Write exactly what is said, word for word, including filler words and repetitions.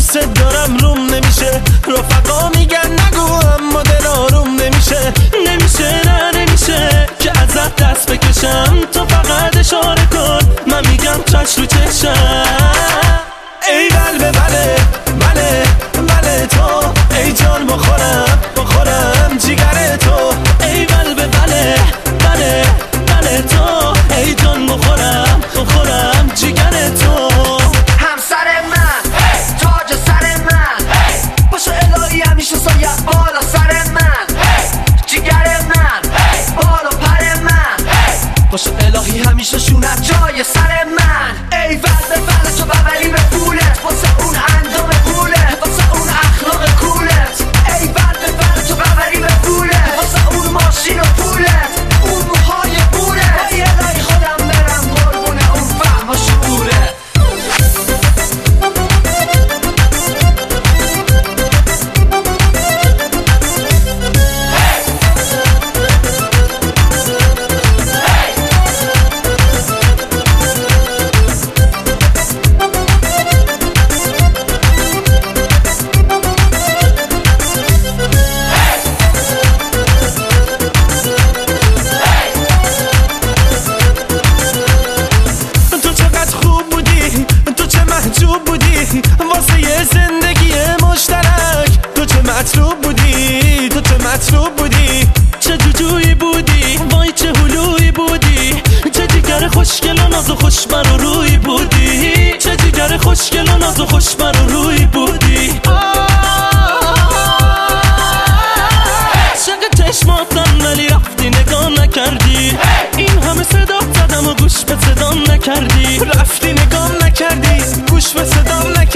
دوست دارم روم نمیشه، رفقا میگن نگو اما دل آروم نمیشه. نمیشه نه نمیشه که ازت دست بکشم، تو فقط اشاره کن من میگم چش رو چشم. ای قلب بله بله بله تو، ای جان بخورم بخورم جیگر تو. ای قلب بله بله بله تو، ای جان بخورم بخورم جیگر تو. همسر من تاج سر من، باشو الهی همیشه سایه بالا سر من. جیگر من بالا پر من، باشو الهی همیشه شونت جای سر من. ای ول ول تو ببری به پولت، واسه اون اندام پولت، واسه اون اخلاق کولت. ای ول ول تو ببری به پولت، واسه اون ماشین و پولت، اون موهای پولت. ای الهی خودم برم قربونه اون فهم و شعورت. واسه یه زندگی مشترک تو چه مطلوب بودی، تو چه مطلوب بودی. چه جوجویی بودی، وای چه هلویی بودی. چه جیگر خوشگل و ناز و خوشبر و روی بودی. چه جیگر خوشگل و ناز و خوشبر و روی بودی. شق چشماتم ولی رفتی نگاه نکردی. این همه صدا زدم و گوش به صدام نکردی. رفتی نگاه نکردی، گوش به صدام نکردی.